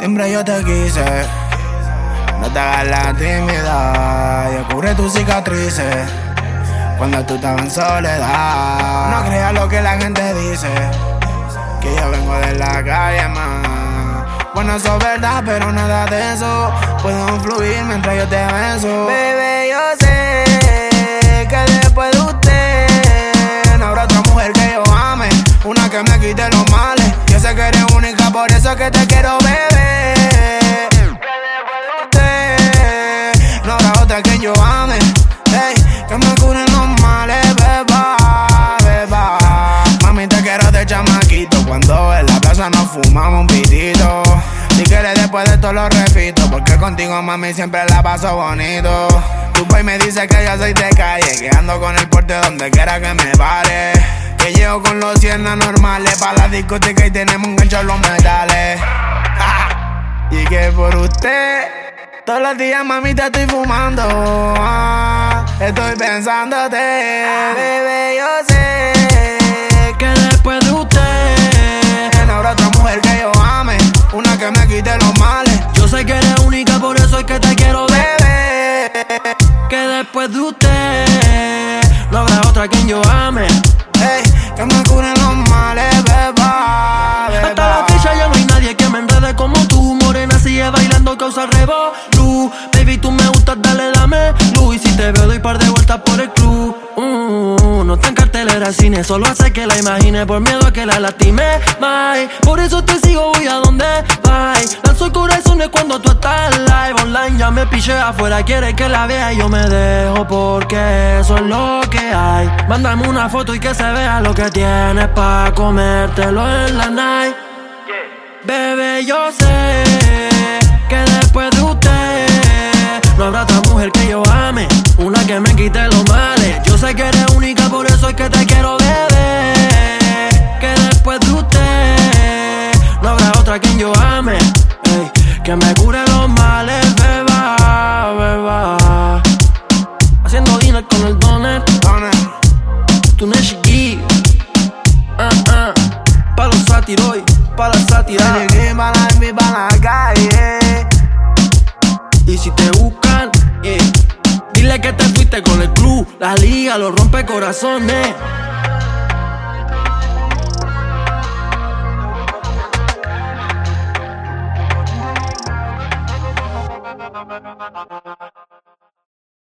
Siempre yo te quise. No te hagas la tímida y cubre tus cicatrices cuando tú estabas en soledad. No creas lo que la gente dice, que yo vengo de la calle, más. Bueno, eso es verdad, pero nada de eso puedo fluir mientras yo te beso. Bebé, yo sé que después de usted no habrá otra mujer que yo ame, una que me quite los males. Yo sé que eres única, por eso que te quiero, bebé. Que después de usted no habrá otra que yo ame, hey, que me cure los males, beba, beba. Mami, te quiero de chamaquito, cuando en la plaza nos fumamos un pitito. Si quieres después de esto lo repito, porque contigo, mami, siempre la paso bonito. Tu boy me dice que yo soy de calle, que ando con el porte donde quiera que me pare, que llego con los 100 normales pa' la discoteca y tenemos un gancho en los metales. Y que por usted todos los días, mami, te estoy fumando. Estoy pensándote, bebé, yo sé que después de usted no habrá otra mujer que yo ame, una que me quite los males. Yo sé que eres única, por eso es que te quiero, bebé. Que después de usted no habrá otra quien yo ame, hey, que me curen los males, beba, beba. Hasta la fecha ya no hay nadie que me enrede como tú. Morena sigue bailando, causa revolú. Baby, tú me gustas, dale, dame luz. Y si te veo doy par de vueltas por el club. No está en cartelera cine, solo hace que la imagine por miedo a que la lastime, my. Por eso te sigo, voy a donde vai. Lanzo corazones cuando tú estás live online. Ya me piché afuera, quiere que la vea y yo me dejo porque eso es lo que hay. Mándame una foto y que se vea lo que tienes pa' comértelo en la night. Bebé, yo sé que después de usted no habrá otra mujer que yo ame, una que me quite los males. Yo sé que eres única, por eso es que te quiero, bebé. Que después de usted no habrá otra quien yo ame, hey, que me cure los males, beba, beba. Haciendo dinero con el donut, tu Neshiki, pa' los sátiros, pa' la sátira. Pa' la calle. Y si te buscan, dile que te fuiste con el club. La liga, los rompe corazones.